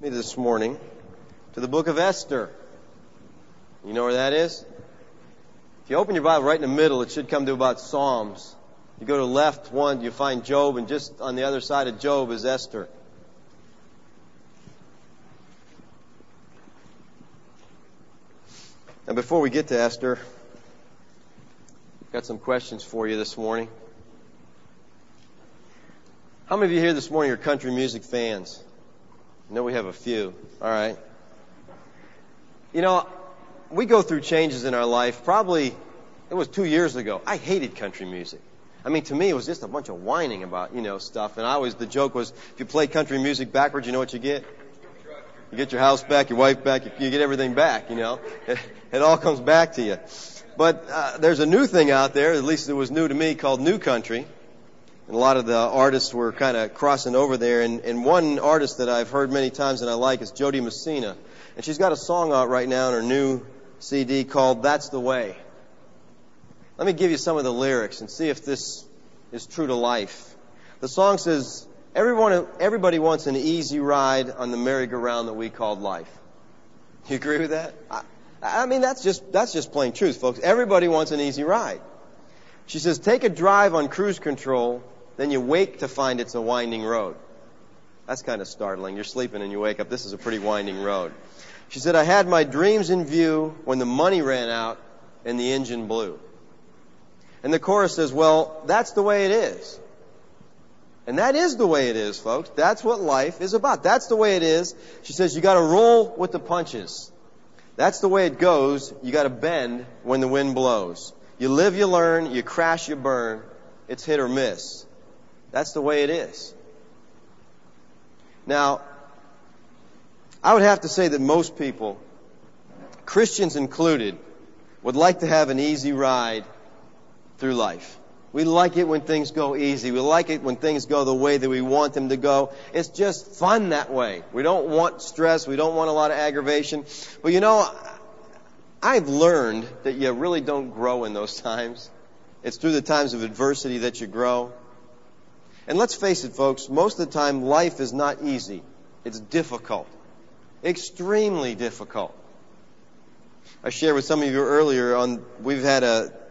me this morning to the book of Esther. You know where that is? If you open your Bible right in the middle, it should come to about Psalms. You go to the left one, you find Job, and just on the other side of Job is Esther. Now, before we get to Esther, I've got some questions for you this morning. How many of you here this morning are country music fans? I know we have a few. All right. You know, we go through changes in our life. Probably, it was 2 years ago. I hated country music. I mean, to me, it was just a bunch of whining about, stuff. And the joke was, if you play country music backwards, you know what you get? You get your house back, your wife back, you get everything back, It all comes back to you. But there's a new thing out there, at least it was new to me, called New Country. And a lot of the artists were kind of crossing over there. And one artist that I've heard many times and I like is Jody Messina. And she's got a song out right now in her new CD called That's the Way. Let me give you some of the lyrics and see if this is true to life. The song says, everybody wants an easy ride on the merry-go-round that we called life. You agree with that? I mean, that's just plain truth, folks. Everybody wants an easy ride. She says, take a drive on cruise control, then you wake to find it's a winding road. That's kind of startling. You're sleeping and you wake up. This is a pretty winding road. She said, I had my dreams in view when the money ran out and the engine blew. And the chorus says, well, that's the way it is. And that is the way it is, folks. That's what life is about. That's the way it is. She says, you got to roll with the punches. That's the way it goes. You got to bend when the wind blows. You live, you learn, you crash, you burn. It's hit or miss. That's the way it is. Now, I would have to say that most people, Christians included, would like to have an easy ride through life. We like it when things go easy. We like it when things go the way that we want them to go. It's just fun that way. We don't want stress. We don't want a lot of aggravation. But I've learned that you really don't grow in those times. It's through the times of adversity that you grow. And let's face it, folks, most of the time life is not easy. It's difficult. Extremely difficult. I shared with some of you earlier we've had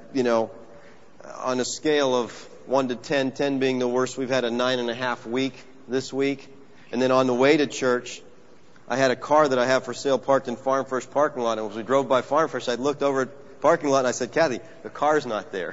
on a scale of 1 to 10, 10 being the worst, we've had a 9.5 week this week. And then on the way to church, I had a car that I have for sale parked in Farm First parking lot. And as we drove by Farm First, I looked over at the parking lot and I said, Kathy, the car's not there.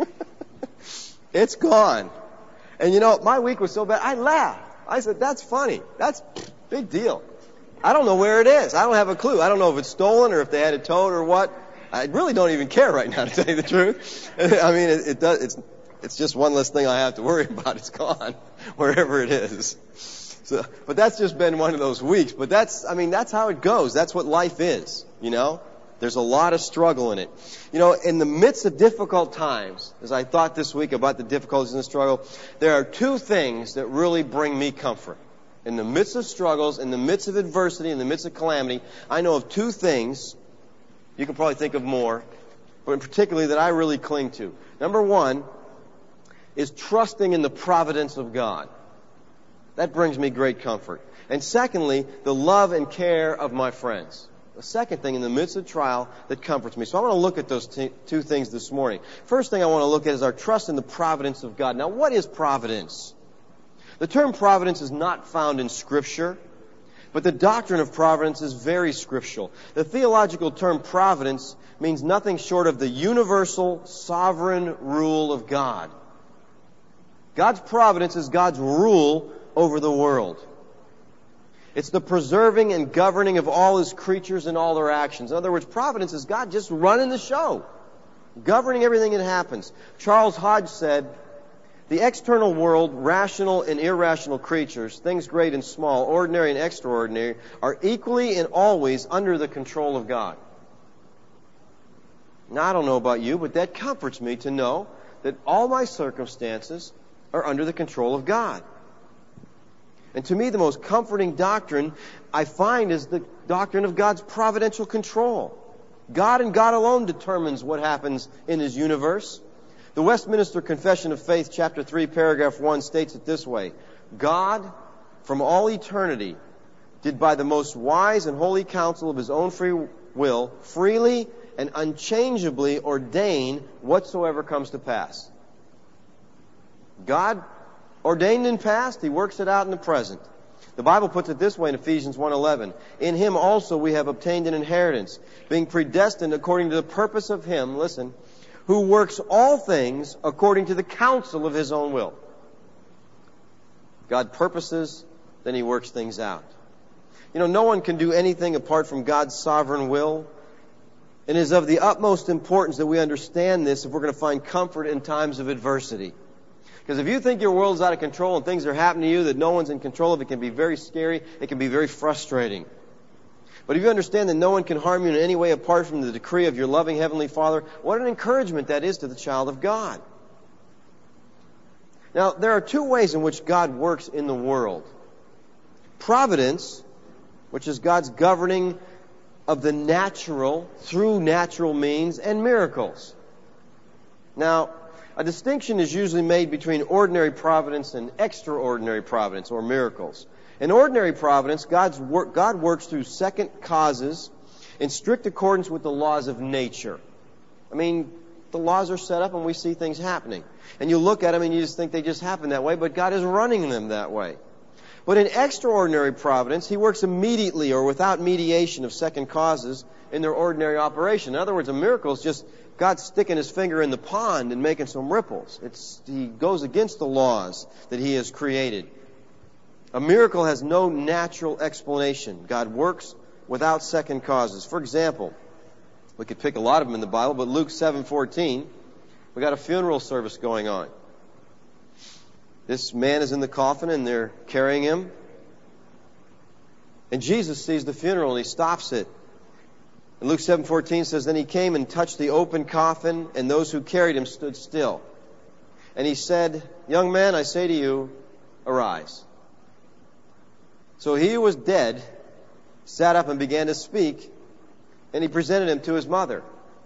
It's gone. And my week was so bad, I laughed. I said, that's funny. That's big deal. I don't know where it is. I don't have a clue. I don't know if it's stolen or if they had it towed or what. I really don't even care right now, to tell you the truth. I mean, it's just one less thing I have to worry about. It's gone, wherever it is. So, but that's just been one of those weeks. But that's how it goes. That's what life is, There's a lot of struggle in it. In the midst of difficult times, as I thought this week about the difficulties and the struggle, there are two things that really bring me comfort. In the midst of struggles, in the midst of adversity, in the midst of calamity, I know of two things. You can probably think of more, but particularly that I really cling to. Number one is trusting in the providence of God. That brings me great comfort. And secondly, the love and care of my friends. The second thing in the midst of trial that comforts me. So I want to look at those two things this morning. First thing I want to look at is our trust in the providence of God. Now, what is providence? The term providence is not found in Scripture, but the doctrine of providence is very scriptural. The theological term providence means nothing short of the universal sovereign rule of God. God's providence is God's rule over the world. It's the preserving and governing of all His creatures and all their actions. In other words, providence is God just running the show, governing everything that happens. Charles Hodge said, the external world, rational and irrational creatures, things great and small, ordinary and extraordinary, are equally and always under the control of God. Now, I don't know about you, but that comforts me to know that all my circumstances are under the control of God. And to me, the most comforting doctrine I find is the doctrine of God's providential control. God and God alone determines what happens in His universe. The Westminster Confession of Faith, chapter 3, paragraph 1, states it this way. God, from all eternity, did by the most wise and holy counsel of his own free will freely and unchangeably ordain whatsoever comes to pass. God ordained in past, He works it out in the present. The Bible puts it this way in Ephesians 1:11. In Him also we have obtained an inheritance, being predestined according to the purpose of Him, listen, who works all things according to the counsel of His own will. God purposes, then He works things out. You know, no one can do anything apart from God's sovereign will. And it is of the utmost importance that we understand this if we're going to find comfort in times of adversity. Because if you think your world's out of control and things are happening to you that no one's in control of, it can be very scary. It can be very frustrating. But if you understand that no one can harm you in any way apart from the decree of your loving Heavenly Father, what an encouragement that is to the child of God. Now, there are two ways in which God works in the world. Providence, which is God's governing of the natural through natural means, and miracles. Now, a distinction is usually made between ordinary providence and extraordinary providence, or miracles. In ordinary providence, God works through second causes in strict accordance with the laws of nature. I mean, the laws are set up and we see things happening. And you look at them and you just think they just happen that way, but God is running them that way. But in extraordinary providence, He works immediately or without mediation of second causes in their ordinary operation. In other words, a miracle is just God sticking His finger in the pond and making some ripples. He goes against the laws that He has created. A miracle has no natural explanation. God works without second causes. For example, we could pick a lot of them in the Bible, but Luke 7:14, we got a funeral service going on. This man is in the coffin and they're carrying him. And Jesus sees the funeral and He stops it. And Luke 7:14 says, Then He came and touched the open coffin, and those who carried him stood still. And He said, Young man, I say to you, arise. So he who was dead sat up and began to speak, and He presented him to his mother.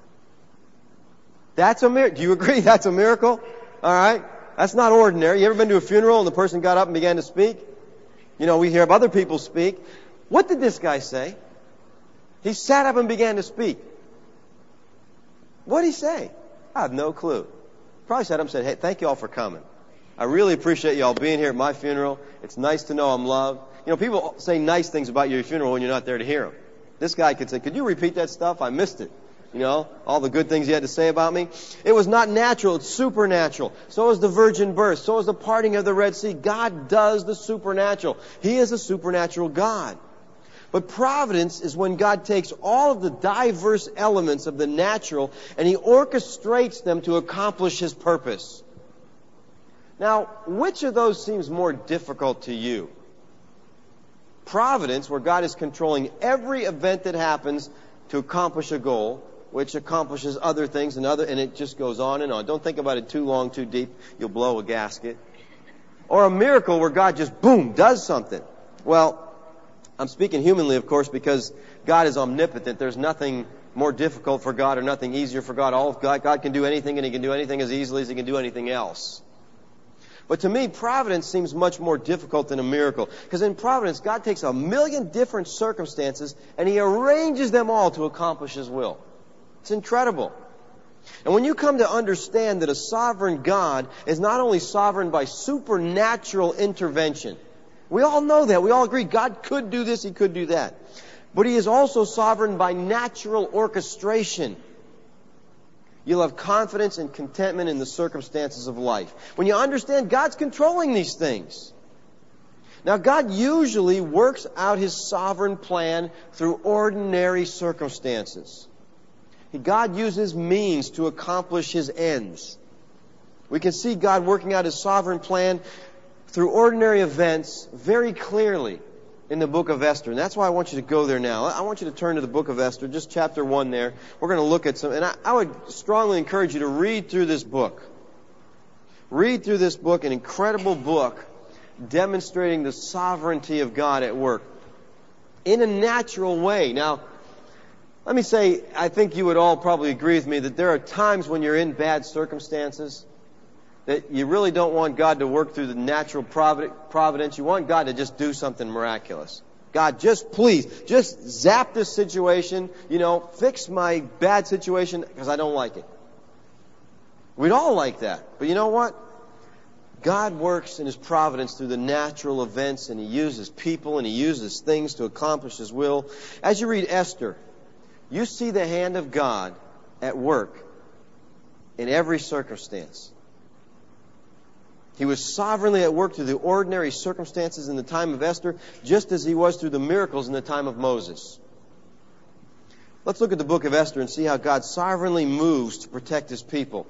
That's a miracle. Do you agree that's a miracle? All right. That's not ordinary. You ever been to a funeral and the person got up and began to speak? You know, we hear of other people speak. What did this guy say? He sat up and began to speak. What did he say? I have no clue. Probably sat up and said, Hey, thank you all for coming. I really appreciate you all being here at my funeral. It's nice to know I'm loved. You know, people say nice things about your funeral when you're not there to hear them. This guy could say, Could you repeat that stuff? I missed it. You know, all the good things you had to say about me. It was not natural, it's supernatural. So is the virgin birth. So is the parting of the Red Sea. God does the supernatural. He is a supernatural God. But providence is when God takes all of the diverse elements of the natural and He orchestrates them to accomplish His purpose. Now, which of those seems more difficult to you? Providence, where God is controlling every event that happens to accomplish a goal, which accomplishes other things and it just goes on and on. Don't think about it too long, too deep. You'll blow a gasket. Or a miracle where God just, boom, does something. Well, I'm speaking humanly, of course, because God is omnipotent. There's nothing more difficult for God or nothing easier for God. God can do anything, and He can do anything as easily as He can do anything else. But to me, providence seems much more difficult than a miracle. Because in providence, God takes a million different circumstances and He arranges them all to accomplish His will. It's incredible. And when you come to understand that a sovereign God is not only sovereign by supernatural intervention, we all know that. We all agree God could do this, He could do that. But He is also sovereign by natural orchestration. You'll have confidence and contentment in the circumstances of life. When you understand God's controlling these things. Now, God usually works out His sovereign plan through ordinary circumstances. God uses means to accomplish His ends. We can see God working out His sovereign plan through ordinary events very clearly in the book of Esther. And that's why I want you to go there now. I want you to turn to the book of Esther, just chapter 1 there. We're going to look at some, and I would strongly encourage you to read through this book. Read through this book, an incredible book demonstrating the sovereignty of God at work in a natural way. Now, let me say, I think you would all probably agree with me that there are times when you're in bad circumstances that you really don't want God to work through the natural providence. You want God to just do something miraculous. God, just please, just zap this situation, fix my bad situation because I don't like it. We'd all like that. But you know what? God works in His providence through the natural events, and He uses people and He uses things to accomplish His will. As you read Esther, you see the hand of God at work in every circumstance. He was sovereignly at work through the ordinary circumstances in the time of Esther, just as He was through the miracles in the time of Moses. Let's look at the book of Esther and see how God sovereignly moves to protect His people.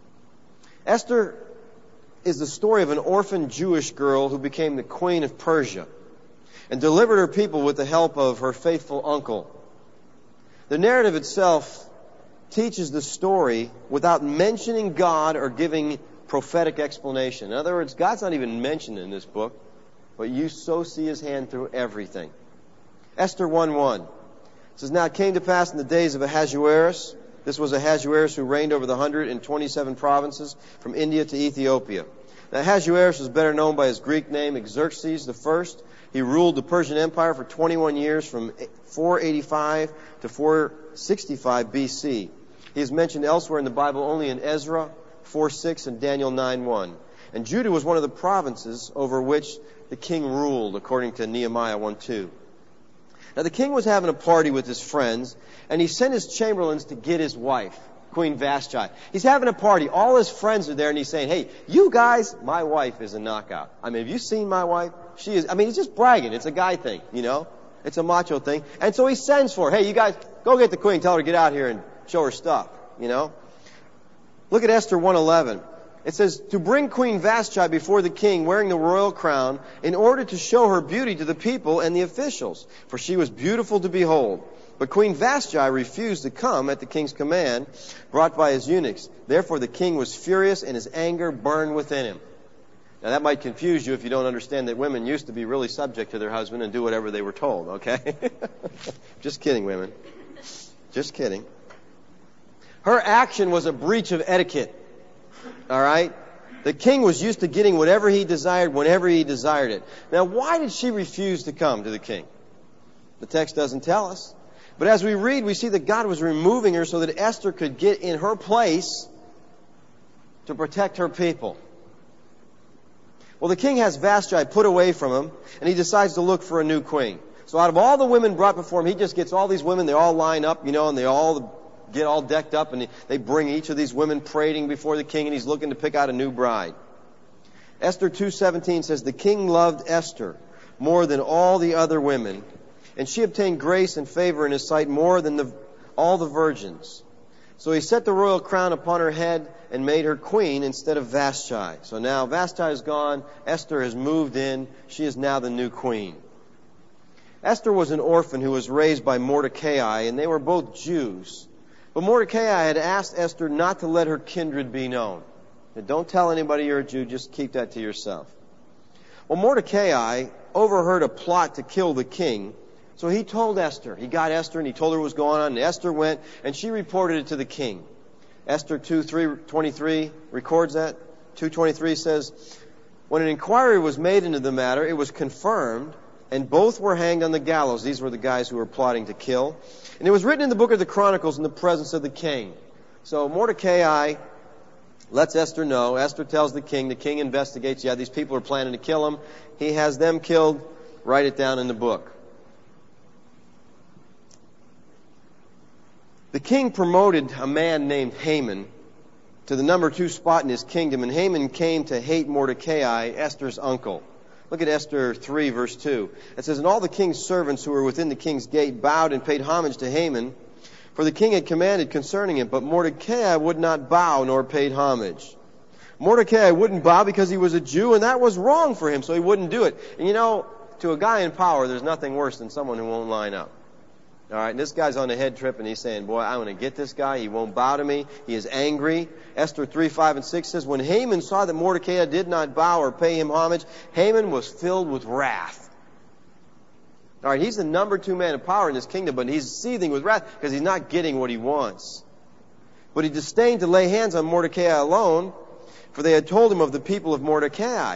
Esther is the story of an orphan Jewish girl who became the queen of Persia and delivered her people with the help of her faithful uncle. The narrative itself teaches the story without mentioning God or giving prophetic explanation. In other words, God's not even mentioned in this book, but you so see His hand through everything. Esther 1:1 says, "Now it came to pass in the days of Ahasuerus," this was Ahasuerus who reigned over the 127 provinces from India to Ethiopia. Now Ahasuerus was better known by his Greek name, Xerxes I. He ruled the Persian Empire for 21 years from 485 to 465 BC. He is mentioned elsewhere in the Bible only in Ezra 4:6 and Daniel 9:1. And Judah was one of the provinces over which the king ruled, according to Nehemiah 1:2. Now the king was having a party with his friends, and he sent his chamberlains to get his wife, Queen Vashti. He's having a party. All his friends are there, and he's saying, "Hey, you guys, my wife is a knockout. I mean, have you seen my wife? She is," he's just bragging. It's a guy thing, It's a macho thing. And so he sends for her. "Hey, you guys, go get the queen. Tell her to get out here and show her stuff," Look at Esther 1:11. It says, "To bring Queen Vashti before the king wearing the royal crown in order to show her beauty to the people and the officials, for she was beautiful to behold. But Queen Vashti refused to come at the king's command brought by his eunuchs. Therefore the king was furious and his anger burned within him." Now that might confuse you if you don't understand that women used to be really subject to their husband and do whatever they were told, okay? Just kidding, women. Just kidding. Her action was a breach of etiquette. All right? The king was used to getting whatever he desired whenever he desired it. Now, why did she refuse to come to the king? The text doesn't tell us. But as we read, we see that God was removing her so that Esther could get in her place to protect her people. Well, the king has Vashti put away from him, and he decides to look for a new queen. So out of all the women brought before him, he just gets all these women, they all line up, and they all get all decked up, and they bring each of these women parading before the king, and he's looking to pick out a new bride. Esther 2:17 says, "The king loved Esther more than all the other women, and she obtained grace and favor in his sight more than all the virgins. So he set the royal crown upon her head and made her queen instead of Vashti." So now Vashti is gone. Esther has moved in. She is now the new queen. Esther was an orphan who was raised by Mordecai, and they were both Jews. But Mordecai had asked Esther not to let her kindred be known. Don't tell anybody you're a Jew, just keep that to yourself. Well, Mordecai overheard a plot to kill the king, so he told Esther. He got Esther and he told her what was going on, and Esther went and she reported it to the king. Esther 2:23 records that. 2:23 says, "When an inquiry was made into the matter, it was confirmed, and both were hanged on the gallows." These were the guys who were plotting to kill. "And it was written in the book of the Chronicles in the presence of the king." So Mordecai lets Esther know. Esther tells the king investigates. Yeah, these people are planning to kill him. He has them killed. Write it down in the book. The king promoted a man named Haman to the number 2 spot in his kingdom, and Haman came to hate Mordecai, Esther's uncle. Look at Esther 3, verse 2. It says, "And all the king's servants who were within the king's gate bowed and paid homage to Haman, for the king had commanded concerning him. But Mordecai would not bow nor paid homage." Mordecai wouldn't bow because he was a Jew, and that was wrong for him, so he wouldn't do it. And to a guy in power, there's nothing worse than someone who won't line up. All right, and this guy's on a head trip, and he's saying, "Boy, I'm going to get this guy. He won't bow to me. He is angry." Esther 3, 5, and 6 says, "When Haman saw that Mordecai did not bow or pay him homage, Haman was filled with wrath." All right, he's the number 2 man in power in this kingdom, but he's seething with wrath because he's not getting what he wants. But he disdained to lay hands on Mordecai alone, for they had told him of the people of Mordecai.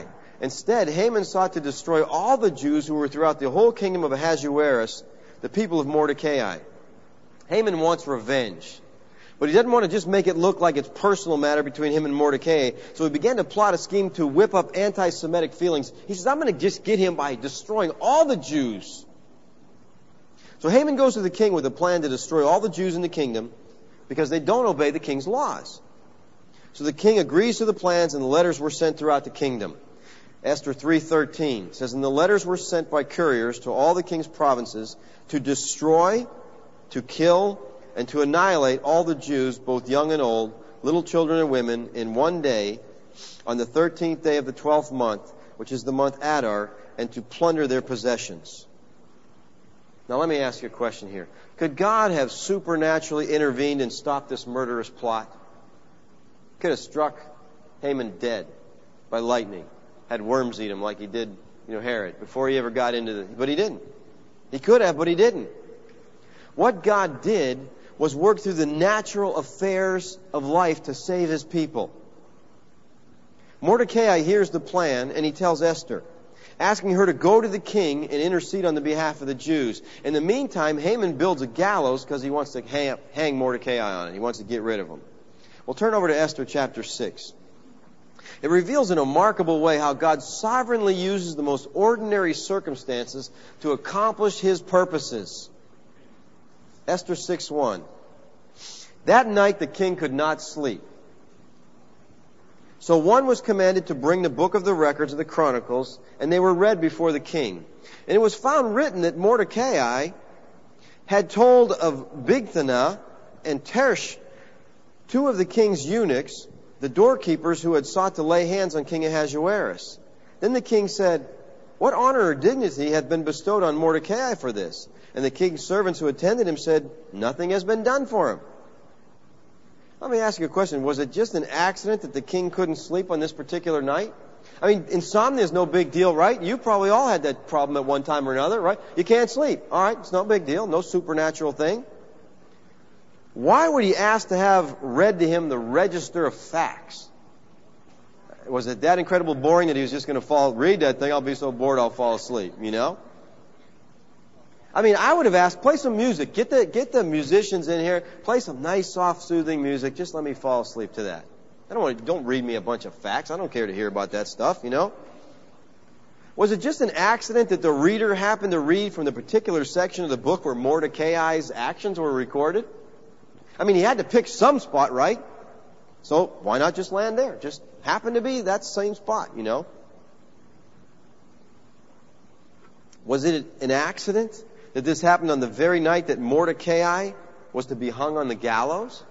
Instead, Haman sought to destroy all the Jews who were throughout the whole kingdom of Ahasuerus, the people of Mordecai. Haman wants revenge. But he doesn't want to just make it look like it's a personal matter between him and Mordecai. So he began to plot a scheme to whip up anti-Semitic feelings. He says, I'm going to just get him by destroying all the Jews. So Haman goes to the king with a plan to destroy all the Jews in the kingdom because they don't obey the king's laws. So the king agrees to the plans, and the letters were sent throughout the kingdom. Esther 3:13 says, and the letters were sent by couriers to all the king's provinces to destroy, to kill, and to annihilate all the Jews, both young and old, little children and women, in one day, on the 13th day of the 12th month, which is the month Adar, and to plunder their possessions. Now let me ask you a question here. Could God have supernaturally intervened and stopped this murderous plot? Could have struck Haman dead by lightning, had worms eat him like he did, Herod, before he ever got into but he didn't. He could have, but he didn't. What God did was work through the natural affairs of life to save his people. Mordecai hears the plan, and he tells Esther, asking her to go to the king and intercede on the behalf of the Jews. In the meantime, Haman builds a gallows because he wants to hang Mordecai on it. He wants to get rid of him. Well, turn over to Esther chapter 6. It reveals in a remarkable way how God sovereignly uses the most ordinary circumstances to accomplish his purposes. Esther 6:1. That night the king could not sleep. So one was commanded to bring the book of the records of the Chronicles, and they were read before the king. And it was found written that Mordecai had told of Bigthana and Teresh, two of the king's eunuchs, the doorkeepers who had sought to lay hands on King Ahasuerus. Then the king said, what honor or dignity hath been bestowed on Mordecai for this? And the king's servants who attended him said, nothing has been done for him. Let me ask you a question. Was it just an accident that the king couldn't sleep on this particular night? I mean, insomnia is no big deal, right? You probably all had that problem at one time or another, right? You can't sleep. All right, it's no big deal. No supernatural thing. Why would he ask to have read to him the register of facts? Was it that incredible boring that he was just going to read that thing, I'll be so bored I'll fall asleep, I mean, I would have asked, play some music. Get the musicians in here. Play some nice, soft, soothing music. Just let me fall asleep to that. Don't read me a bunch of facts. I don't care to hear about that stuff, Was it just an accident that the reader happened to read from the particular section of the book where Mordecai's actions were recorded? I mean, he had to pick some spot, right? So why not just land there? Just happened to be that same spot, Was it an accident that this happened on the very night that Mordecai was to be hung on the gallows?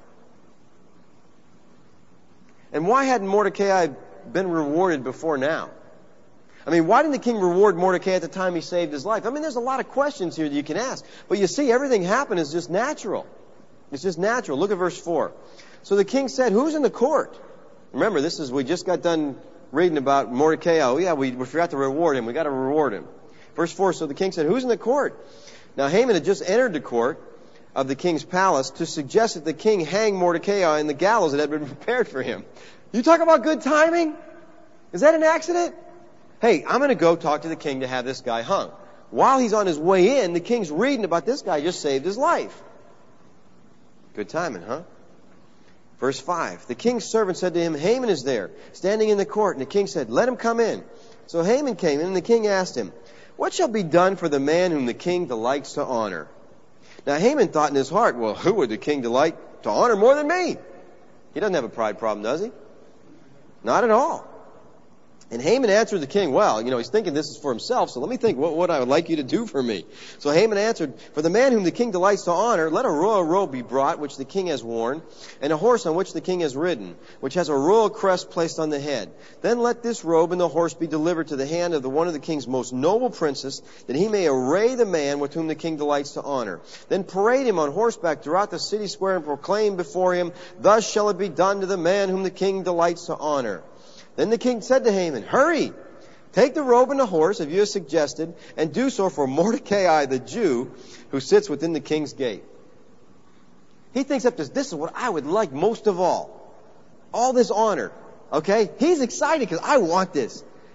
And why hadn't Mordecai been rewarded before now? I mean, why didn't the king reward Mordecai at the time he saved his life? I mean, there's a lot of questions here that you can ask. But you see, everything happened is just natural. It's just natural. Look at verse 4. So the king said, who's in the court? Remember, we just got done reading about Mordecai. Oh yeah, we forgot to reward him. We got to reward him. Verse 4, so the king said, who's in the court? Now Haman had just entered the court of the king's palace to suggest that the king hang Mordecai in the gallows that had been prepared for him. You talk about good timing? Is that an accident? Hey, I'm going to go talk to the king to have this guy hung. While he's on his way in, the king's reading about this guy just saved his life. Good timing, huh? Verse 5, the king's servant said to him, Haman is there, standing in the court. And the king said, let him come in. So Haman came in, and the king asked him, what shall be done for the man whom the king delights to honor? Now Haman thought in his heart, well, who would the king delight to honor more than me? He doesn't have a pride problem, does he? Not at all. And Haman answered the king, well, he's thinking this is for himself, so let me think what I would like you to do for me. So Haman answered, for the man whom the king delights to honor, let a royal robe be brought, which the king has worn, and a horse on which the king has ridden, which has a royal crest placed on the head. Then let this robe and the horse be delivered to the hand of one of the king's most noble princes, that he may array the man with whom the king delights to honor. Then parade him on horseback throughout the city square and proclaim before him, thus shall it be done to the man whom the king delights to honor. Then the king said to Haman, hurry, take the robe and the horse, as you have suggested, and do so for Mordecai the Jew, who sits within the king's gate. He thinks up this is what I would like most of all. All this honor. Okay? He's excited because I want this.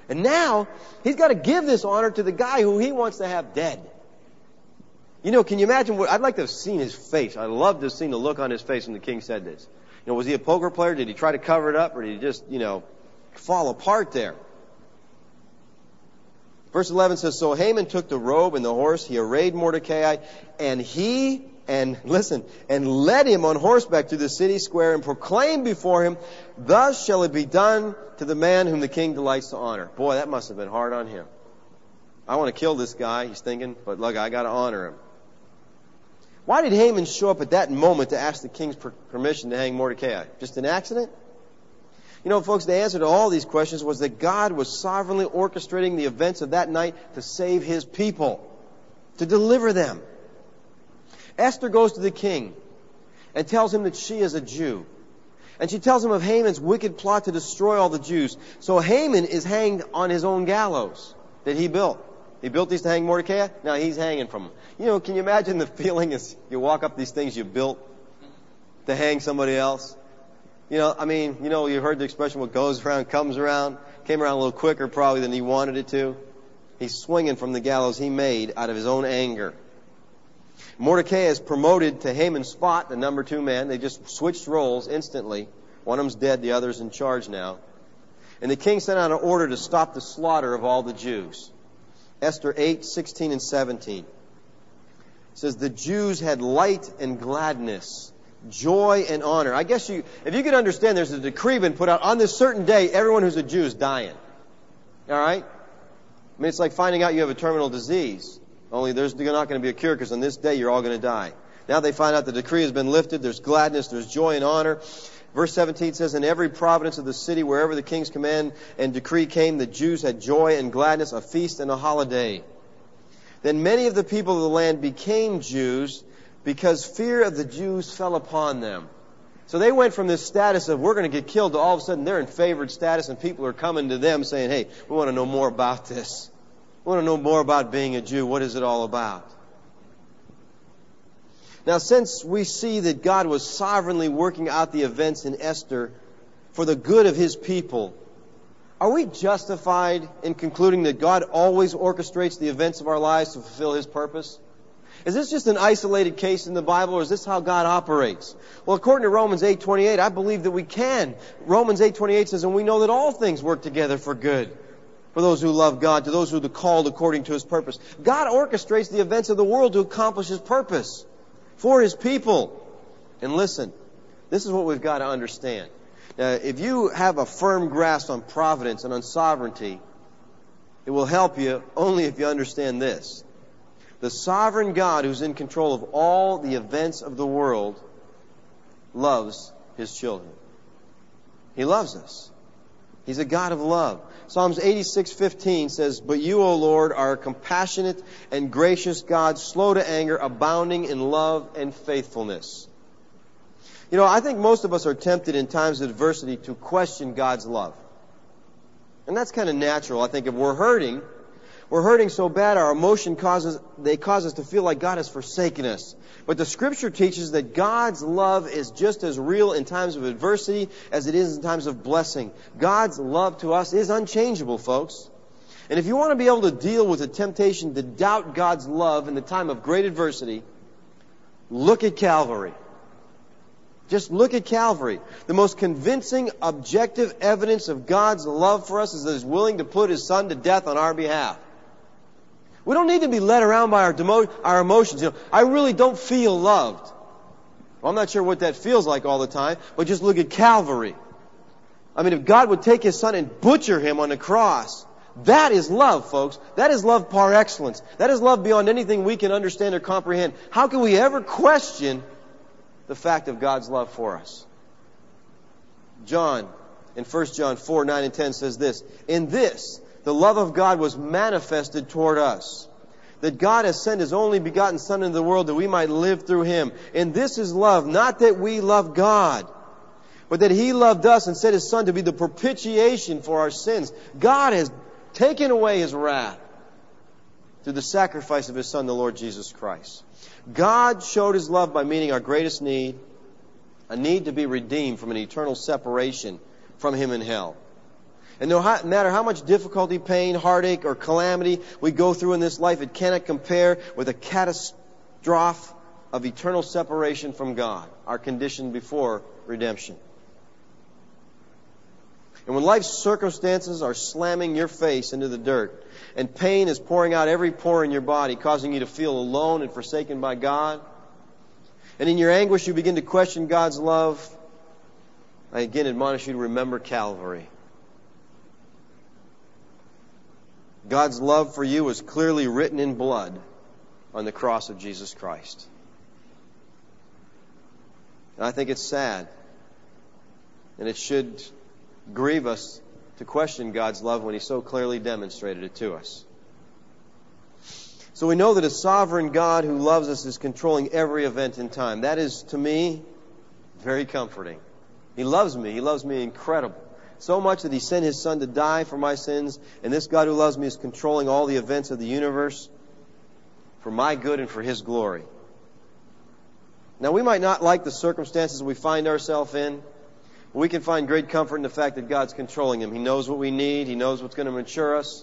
And now, he's got to give this honor to the guy who he wants to have dead. You know, can you imagine I'd like to have seen his face. I'd love to have seen the look on his face when the king said this. You know, was he a poker player? Did he try to cover it up? Or did he just, fall apart there? Verse 11 says, So Haman took the robe and the horse. He arrayed Mordecai, and led him on horseback to the city square and proclaimed before him, Thus shall it be done to the man whom the king delights to honor. Boy, that must have been hard on him. I want to kill this guy, he's thinking, but look, I got to honor him. Why did Haman show up at that moment to ask the king's permission to hang Mordecai? Just an accident? You know, folks, the answer to all these questions was that God was sovereignly orchestrating the events of that night to save His people, to deliver them. Esther goes to the king and tells him that she is a Jew. And she tells him of Haman's wicked plot to destroy all the Jews. So Haman is hanged on his own gallows that he built. He built these to hang Mordecai. Now he's hanging from them. You know, can you imagine the feeling as you walk up these things you built to hang somebody else? You know, you heard the expression, what goes around comes around. Came around a little quicker probably than he wanted it to. He's swinging from the gallows he made out of his own anger. Mordecai is promoted to Haman's spot, the number 2 man. They just switched roles instantly. One of them's dead, the other's in charge now. And the king sent out an order to stop the slaughter of all the Jews. Esther 8:16 and 17. It says, The Jews had light and gladness, joy and honor. I guess if you could understand, there's a decree been put out on this certain day, everyone who's a Jew is dying. All right? I mean, it's like finding out you have a terminal disease. Only there's not going to be a cure because on this day you're all going to die. Now they find out the decree has been lifted. There's gladness, there's joy and honor. Verse 17 says, In every province of the city, wherever the king's command and decree came, the Jews had joy and gladness, a feast and a holiday. Then many of the people of the land became Jews because fear of the Jews fell upon them. So they went from this status of we're going to get killed to all of a sudden they're in favored status and people are coming to them saying, Hey, we want to know more about this. We want to know more about being a Jew. What is it all about? Now, since we see that God was sovereignly working out the events in Esther for the good of His people, are we justified in concluding that God always orchestrates the events of our lives to fulfill His purpose? Is this just an isolated case in the Bible, or is this how God operates? Well, according to Romans 8:28, I believe that we can. Romans 8:28 says, And we know that all things work together for good, for those who love God, to those who are called according to His purpose. God orchestrates the events of the world to accomplish His purpose for His people. And listen, this is what we've got to understand. Now, if you have a firm grasp on providence and on sovereignty, it will help you only if you understand this. The sovereign God who's in control of all the events of the world loves His children. He loves us. He's a God of love. Psalms 86:15 says, But you, O Lord, are a compassionate and gracious God, slow to anger, abounding in love and faithfulness. You know, I think most of us are tempted in times of adversity to question God's love. And that's kind of natural. I think if we're hurting so bad, our emotion cause us to feel like God has forsaken us. But the Scripture teaches that God's love is just as real in times of adversity as it is in times of blessing. God's love to us is unchangeable, folks. And if you want to be able to deal with the temptation to doubt God's love in the time of great adversity, look at Calvary. Just look at Calvary. The most convincing, objective evidence of God's love for us is that He's willing to put His Son to death on our behalf. We don't need to be led around by our emotions. You know, I really don't feel loved. Well, I'm not sure what that feels like all the time, but just look at Calvary. I mean, if God would take His Son and butcher Him on the cross, that is love, folks. That is love par excellence. That is love beyond anything we can understand or comprehend. How can we ever question the fact of God's love for us? John, in 1 John 4:9 and 10 says this, In this, the love of God was manifested toward us, that God has sent His only begotten Son into the world that we might live through Him. And this is love, not that we love God, but that He loved us and sent His Son to be the propitiation for our sins. God has taken away His wrath through the sacrifice of His Son, the Lord Jesus Christ. God showed His love by meeting our greatest need, a need to be redeemed from an eternal separation from Him in hell. And no matter how much difficulty, pain, heartache, or calamity we go through in this life, it cannot compare with a catastrophe of eternal separation from God, our condition before redemption. And when life's circumstances are slamming your face into the dirt, and pain is pouring out every pore in your body, causing you to feel alone and forsaken by God, and in your anguish you begin to question God's love, I again admonish you to remember Calvary. God's love for you was clearly written in blood on the cross of Jesus Christ. And I think it's sad, and it should grieve us to question God's love when He so clearly demonstrated it to us. So we know that a sovereign God who loves us is controlling every event in time. That is, to me, very comforting. He loves me. He loves me incredible. So much that He sent His Son to die for my sins, and this God who loves me is controlling all the events of the universe for my good and for His glory. Now, we might not like the circumstances we find ourselves in, but we can find great comfort in the fact that God's controlling them. He knows what we need. He knows what's going to mature us.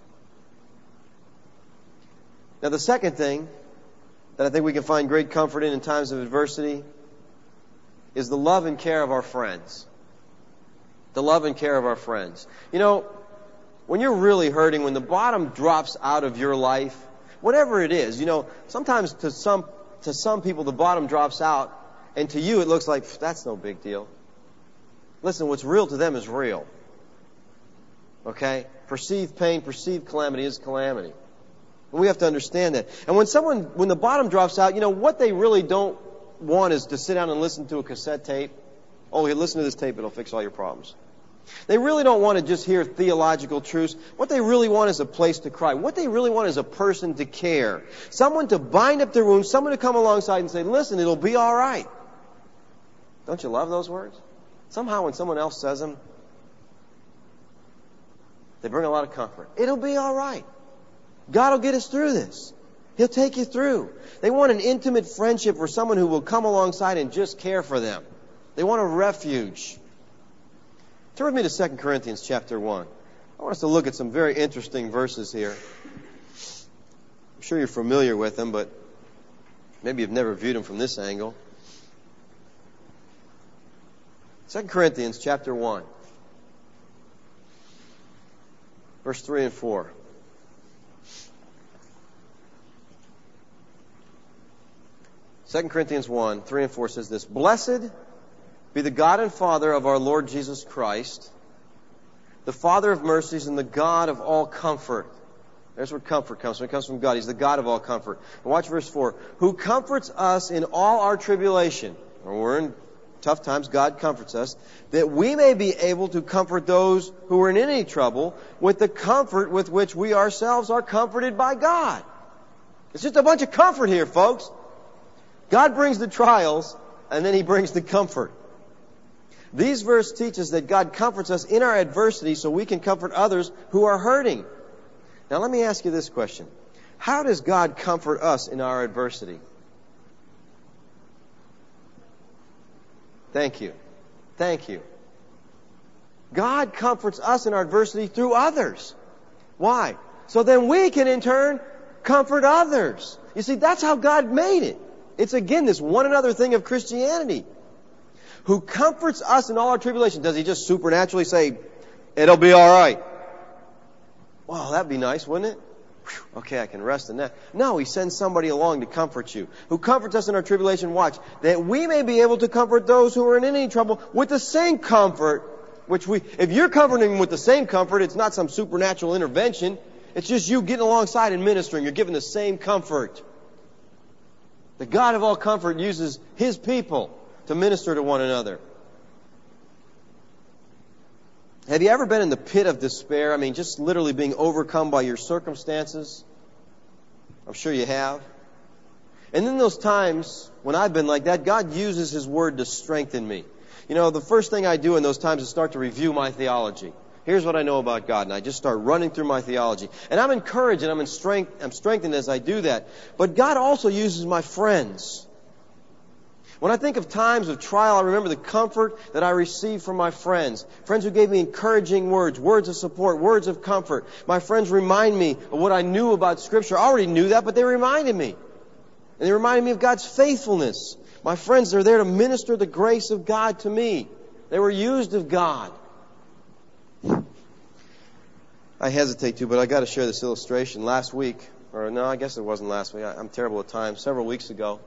Now, the second thing that I think we can find great comfort in times of adversity is the love and care of our friends. The love and care of our friends. You know, when you're really hurting, when the bottom drops out of your life, whatever it is, you know, sometimes to some people the bottom drops out, and to you it looks like, that's no big deal. Listen, what's real to them is real. Okay? Perceived pain, perceived calamity is calamity. And we have to understand that. And when the bottom drops out, you know, what they really don't want is to sit down and listen to a cassette tape. Oh, here, listen to this tape, it'll fix all your problems. They really don't want to just hear theological truths. What they really want is a place to cry. What they really want is a person to care. Someone to bind up their wounds, someone to come alongside and say, listen, it'll be all right. Don't you love those words? Somehow when someone else says them, they bring a lot of comfort. It'll be all right. God will get us through this. He'll take you through. They want an intimate friendship for someone who will come alongside and just care for them. They want a refuge. Turn with me to 2 Corinthians chapter 1. I want us to look at some very interesting verses here. I'm sure you're familiar with them, but maybe you've never viewed them from this angle. 2 Corinthians chapter 1, verse 3 and 4. Second Corinthians 1, 3 and 4 says this, Blessed be the God and Father of our Lord Jesus Christ, the Father of mercies and the God of all comfort. There's where comfort comes from. It comes from God. He's the God of all comfort. And watch verse 4. Who comforts us in all our tribulation. When we're in tough times, God comforts us, that we may be able to comfort those who are in any trouble with the comfort with which we ourselves are comforted by God. It's just a bunch of comfort here, folks. God brings the trials, and then He brings the comfort. These verses teach us that God comforts us in our adversity so we can comfort others who are hurting. Now let me ask you this question. How does God comfort us in our adversity? Thank you. Thank you. God comforts us in our adversity through others. Why? So then we can in turn comfort others. You see, that's how God made it. It's again this one another thing of Christianity. Who comforts us in all our tribulation. Does He just supernaturally say, it'll be all right? Well, that'd be nice, wouldn't it? Whew, okay, I can rest in that. No, He sends somebody along to comfort you. Who comforts us in our tribulation, watch, that we may be able to comfort those who are in any trouble with the same comfort, if you're comforting them with the same comfort, it's not some supernatural intervention. It's just you getting alongside and ministering. You're giving the same comfort. The God of all comfort uses His people to minister to one another. Have you ever been in the pit of despair? I mean, just literally being overcome by your circumstances? I'm sure you have. And in those times when I've been like that, God uses His Word to strengthen me. You know, the first thing I do in those times is start to review my theology. Here's what I know about God, and I just start running through my theology. And I'm encouraged and I'm strengthened as I do that. But God also uses my friends. When I think of times of trial, I remember the comfort that I received from my friends. Friends who gave me encouraging words, words of support, words of comfort. My friends remind me of what I knew about Scripture. I already knew that, but they reminded me. And they reminded me of God's faithfulness. My friends, they're there to minister the grace of God to me. They were used of God. I hesitate to, but I got to share this illustration. Last week, or no, I guess it wasn't last week. I'm terrible at time. Several weeks ago,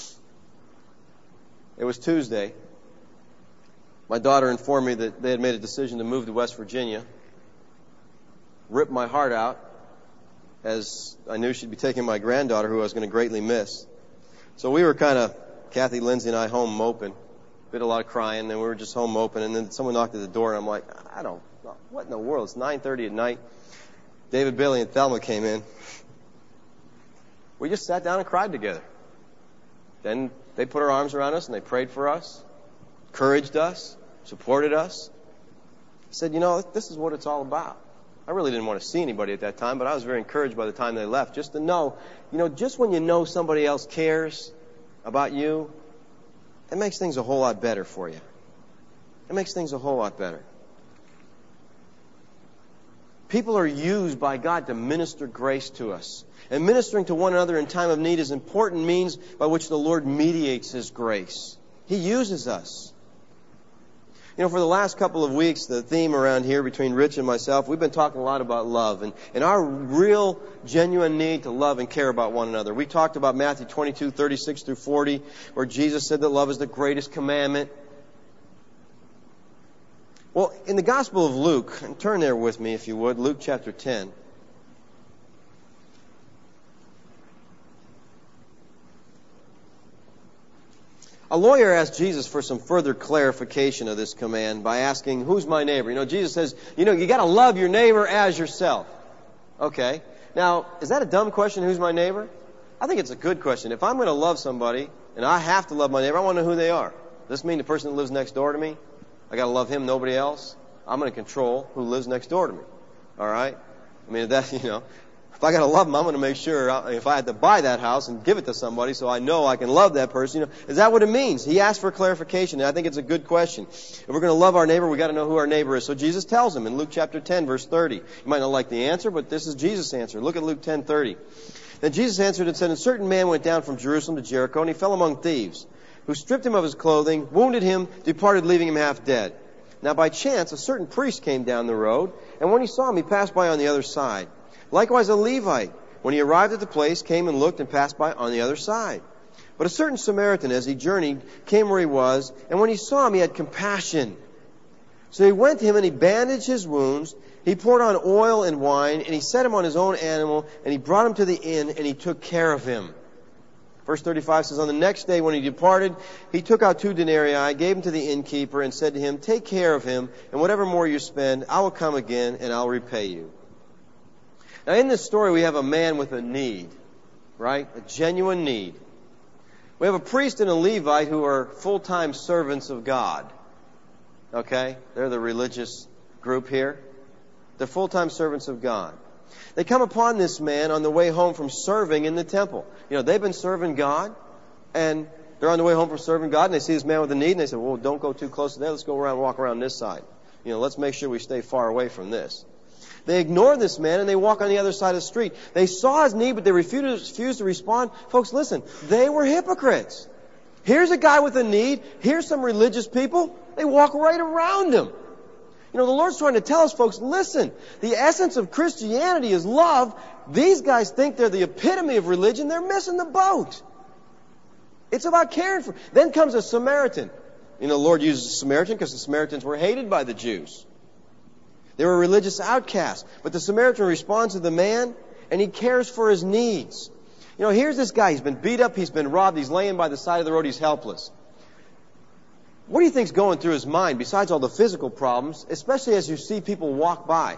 it was Tuesday. My daughter informed me that they had made a decision to move to West Virginia. Ripped my heart out, as I knew she'd be taking my granddaughter, who I was going to greatly miss. So we were kind of, Kathy, Lindsay, and I, home moping. Did a lot of crying, and we were just home moping. And then someone knocked at the door, and I'm like, what in the world? It's 9:30 at night. David, Billy, and Thelma came in. We just sat down and cried together. Then they put our arms around us and they prayed for us, encouraged us, supported us. Said, this is what it's all about. I really didn't want to see anybody at that time, but I was very encouraged by the time they left, just to know, just when you know somebody else cares about you, it makes things a whole lot better for you. It makes things a whole lot better. People are used by God to minister grace to us. And ministering to one another in time of need is an important means by which the Lord mediates His grace. He uses us. For the last couple of weeks, the theme around here between Rich and myself, we've been talking a lot about love and our real, genuine need to love and care about one another. We talked about Matthew 22:36-40, where Jesus said that love is the greatest commandment. Well, in the Gospel of Luke, and turn there with me if you would, Luke chapter 10. A lawyer asked Jesus for some further clarification of this command by asking, who's my neighbor? Jesus says, you got to love your neighbor as yourself. Okay. Now, is that a dumb question, who's my neighbor? I think it's a good question. If I'm going to love somebody, and I have to love my neighbor, I want to know who they are. Does this mean the person that lives next door to me? I got to love him, nobody else? I'm going to control who lives next door to me. All right? If I got to love them, I'm going to make sure, if I had to buy that house and give it to somebody so I know I can love that person, is that what it means? He asked for clarification, and I think it's a good question. If we're going to love our neighbor, we got to know who our neighbor is. So Jesus tells him in Luke chapter 10, verse 30. You might not like the answer, but this is Jesus' answer. Look at Luke 10:30. Then Jesus answered and said, a certain man went down from Jerusalem to Jericho, and he fell among thieves, who stripped him of his clothing, wounded him, departed, leaving him half dead. Now by chance, a certain priest came down the road, and when he saw him, he passed by on the other side. Likewise a Levite, when he arrived at the place, came and looked and passed by on the other side. But a certain Samaritan, as he journeyed, came where he was, and when he saw him, he had compassion. So he went to him and he bandaged his wounds, he poured on oil and wine, and he set him on his own animal, and he brought him to the inn, and he took care of him. Verse 35 says, on the next day when he departed, he took out 2 denarii, gave them to the innkeeper, and said to him, take care of him, and whatever more you spend, I will come again, and I'll repay you. Now in this story we have a man with a need, right? A genuine need. We have a priest and a Levite who are full-time servants of God. Okay? They're the religious group here. They're full-time servants of God. They come upon this man on the way home from serving in the temple. They've been serving God, and they're on the way home from serving God, and they see this man with a need, and they say, well, don't go too close to that. Let's go around and walk around this side. Let's make sure we stay far away from this. They ignore this man and they walk on the other side of the street. They saw his need, but they refused to respond. Folks, listen, they were hypocrites. Here's a guy with a need. Here's some religious people. They walk right around him. The Lord's trying to tell us, folks, listen, the essence of Christianity is love. These guys think they're the epitome of religion. They're missing the boat. It's about caring for. Then comes a Samaritan. The Lord uses a Samaritan because the Samaritans were hated by the Jews. They were religious outcasts. But the Samaritan responds to the man, and he cares for his needs. Here's this guy. He's been beat up. He's been robbed. He's laying by the side of the road. He's helpless. What do you think's going through his mind besides all the physical problems, especially as you see people walk by?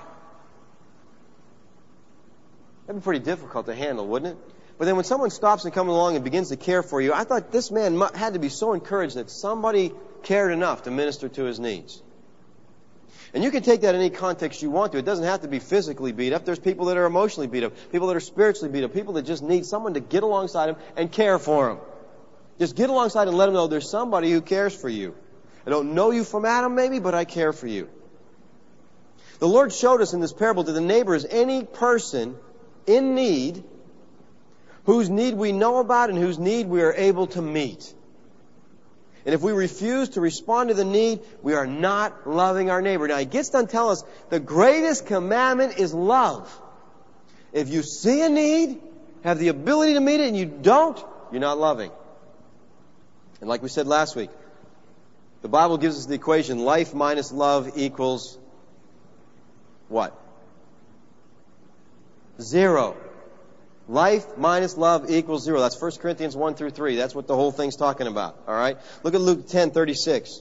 That'd be pretty difficult to handle, wouldn't it? But then when someone stops and comes along and begins to care for you, I thought this man had to be so encouraged that somebody cared enough to minister to his needs. And you can take that in any context you want to. It doesn't have to be physically beat up. There's people that are emotionally beat up, people that are spiritually beat up, people that just need someone to get alongside them and care for them. Just get alongside and let them know there's somebody who cares for you. I don't know you from Adam maybe, but I care for you. The Lord showed us in this parable that the neighbor is any person in need whose need we know about and whose need we are able to meet. And if we refuse to respond to the need, we are not loving our neighbor. Now, he gets done telling us the greatest commandment is love. If you see a need, have the ability to meet it, and you don't, you're not loving. And like we said last week, the Bible gives us the equation, life minus love equals what? 0. Life minus love equals 0. That's 1 Corinthians 1 through 3. That's what the whole thing's talking about. All right? Look at Luke 10:36.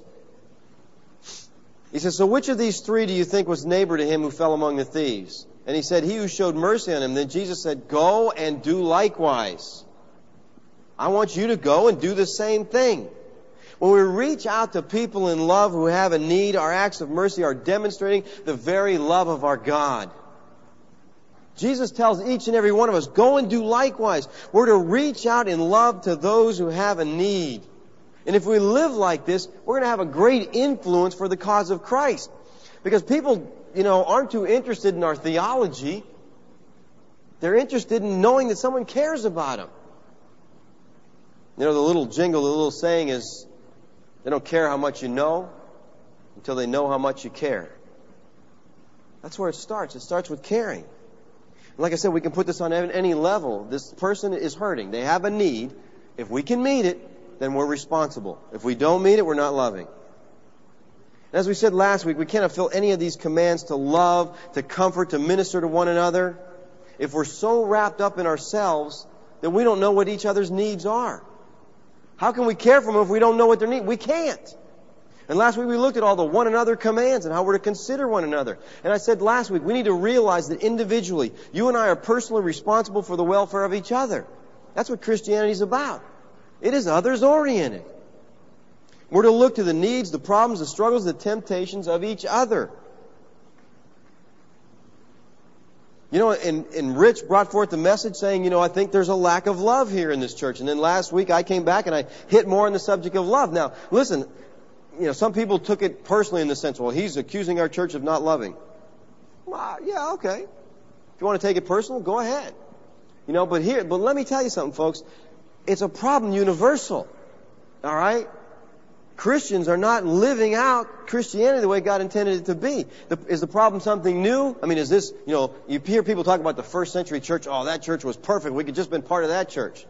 He says, so which of these three do you think was neighbor to him who fell among the thieves? And he said, he who showed mercy on him. Then Jesus said, go and do likewise. I want you to go and do the same thing. When we reach out to people in love who have a need, our acts of mercy are demonstrating the very love of our God. Jesus tells each and every one of us, go and do likewise. We're to reach out in love to those who have a need. And if we live like this, we're going to have a great influence for the cause of Christ. Because people, aren't too interested in our theology. They're interested in knowing that someone cares about them. The little jingle, the little saying is, they don't care how much you know until they know how much you care. That's where it starts. It starts with caring. Like I said, we can put this on any level. This person is hurting. They have a need. If we can meet it, then we're responsible. If we don't meet it, we're not loving. As we said last week, we cannot fulfill any of these commands to love, to comfort, to minister to one another if we're so wrapped up in ourselves that we don't know what each other's needs are. How can we care for them if we don't know what their needs? We can't. And last week we looked at all the one another commands and how we're to consider one another. And I said last week, we need to realize that individually, you and I are personally responsible for the welfare of each other. That's what Christianity is about. It is others-oriented. We're to look to the needs, the problems, the struggles, the temptations of each other. And Rich brought forth the message saying, I think there's a lack of love here in this church. And then last week I came back and I hit more on the subject of love. Now, listen, some people took it personally in the sense, well, he's accusing our church of not loving. Well, yeah, okay. If you want to take it personal, go ahead. But let me tell you something, folks. It's a problem universal. All right? Christians are not living out Christianity the way God intended it to be. Is the problem something new? I mean, is this, you hear people talk about the first century church. Oh, that church was perfect. We could just been part of that church.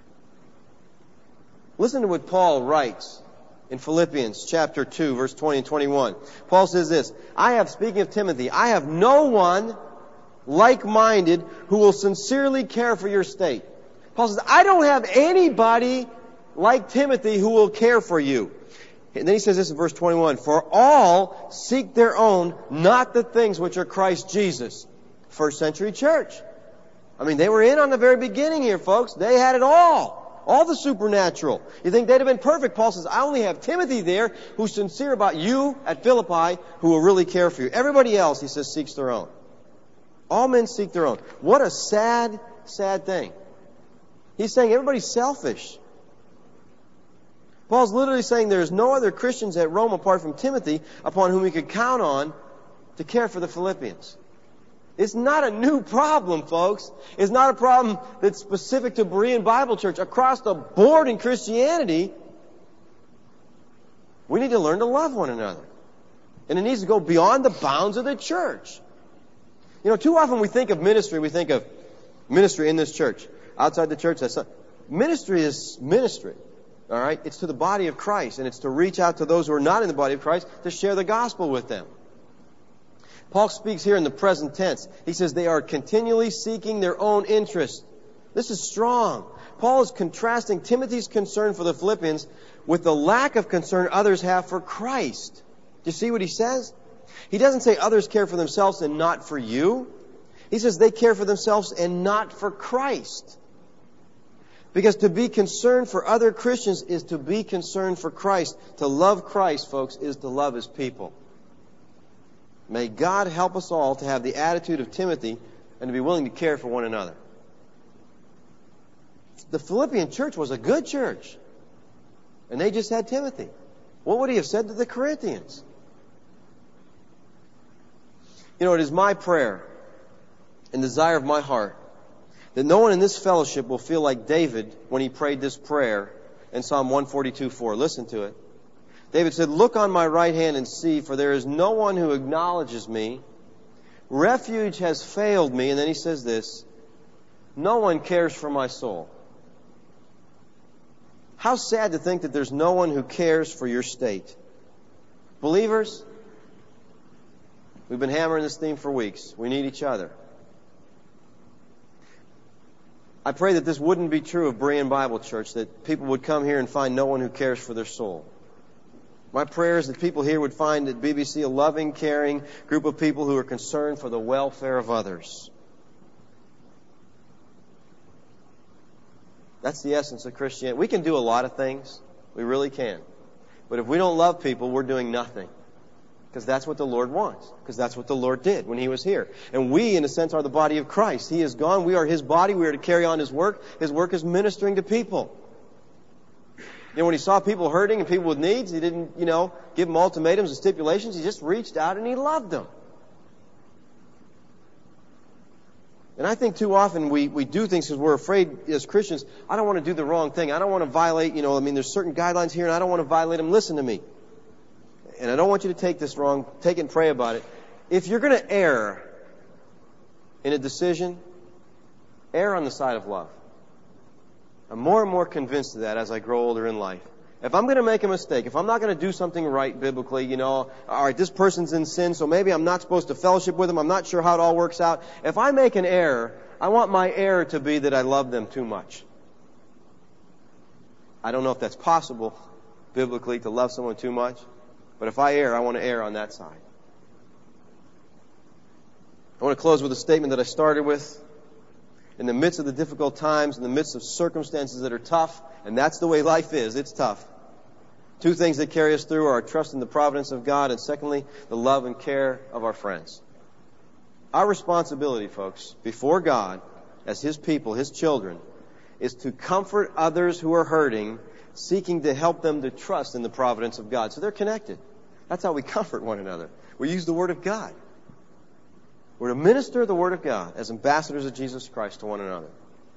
Listen to what Paul writes in Philippians chapter 2, verse 20 and 21. Paul says this, speaking of Timothy, I have no one like-minded who will sincerely care for your state. Paul says, I don't have anybody like Timothy who will care for you. And then he says this in verse 21, for all seek their own, not the things which are Christ Jesus. First century church. I mean, they were in on the very beginning here, folks. They had it all. All the supernatural. You think they'd have been perfect? Paul says, I only have Timothy there who's sincere about you at Philippi who will really care for you. Everybody else, he says, seeks their own. All men seek their own. What a sad, sad thing. He's saying everybody's selfish. Paul's literally saying there's no other Christians at Rome apart from Timothy upon whom we could count on to care for the Philippians. It's not a new problem, folks. It's not a problem that's specific to Berean Bible Church. Across the board in Christianity, we need to learn to love one another. And it needs to go beyond the bounds of the church. Too often we think of ministry in this church. Outside the church, ministry is ministry. All right? It's to the body of Christ, and it's to reach out to those who are not in the body of Christ to share the gospel with them. Paul speaks here in the present tense. He says they are continually seeking their own interest. This is strong. Paul is contrasting Timothy's concern for the Philippians with the lack of concern others have for Christ. Do you see what he says? He doesn't say others care for themselves and not for you. He says they care for themselves and not for Christ. Because to be concerned for other Christians is to be concerned for Christ. To love Christ, folks, is to love His people. May God help us all to have the attitude of Timothy and to be willing to care for one another. The Philippian church was a good church. And they just had Timothy. What would he have said to the Corinthians? You know, it is my prayer and desire of my heart that no one in this fellowship will feel like David when he prayed this prayer in Psalm 142:4. Listen to it. David said, "Look on my right hand and see, for there is no one who acknowledges me. Refuge has failed me." And then he says this, "No one cares for my soul." How sad to think that there's no one who cares for your state. Believers, we've been hammering this theme for weeks. We need each other. I pray that this wouldn't be true of Berean Bible Church, that people would come here and find no one who cares for their soul. My prayer is that people here would find at BBC a loving, caring group of people who are concerned for the welfare of others. That's the essence of Christianity. We can do a lot of things. We really can. But if we don't love people, we're doing nothing. Because that's what the Lord wants. Because that's what the Lord did when He was here. And we, in a sense, are the body of Christ. He is gone. We are His body. We are to carry on His work. His work is ministering to people. You know, when He saw people hurting and people with needs, He didn't, give them ultimatums and stipulations. He just reached out and He loved them. And I think too often we do things because we're afraid as Christians, I don't want to do the wrong thing. I don't want to violate, there's certain guidelines here and I don't want to violate them. Listen to me. And I don't want you to take this wrong. Take it and pray about it. If you're going to err in a decision, err on the side of love. I'm more and more convinced of that as I grow older in life. If I'm going to make a mistake, if I'm not going to do something right biblically, all right, this person's in sin, so maybe I'm not supposed to fellowship with them. I'm not sure how it all works out. If I make an error, I want my error to be that I love them too much. I don't know if that's possible biblically to love someone too much, but if I err, I want to err on that side. I want to close with a statement that I started with. In the midst of the difficult times, in the midst of circumstances that are tough, and that's the way life is, it's tough. Two things that carry us through are our trust in the providence of God, and secondly, the love and care of our friends. Our responsibility, folks, before God, as His people, His children, is to comfort others who are hurting, seeking to help them to trust in the providence of God. So they're connected. That's how we comfort one another. We use the Word of God. We're to minister the Word of God as ambassadors of Jesus Christ to one another.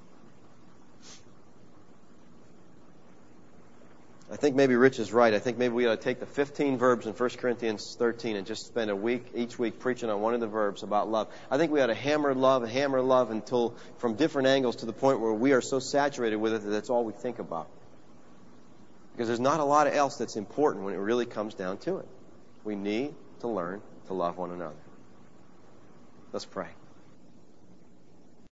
I think maybe Rich is right. I think maybe we ought to take the 15 verbs in 1 Corinthians 13 and just spend a week, each week, preaching on one of the verbs about love. I think we ought to hammer love until, from different angles, to the point where we are so saturated with it that that's all we think about. Because there's not a lot else that's important when it really comes down to it. We need to learn to love one another. Let's pray.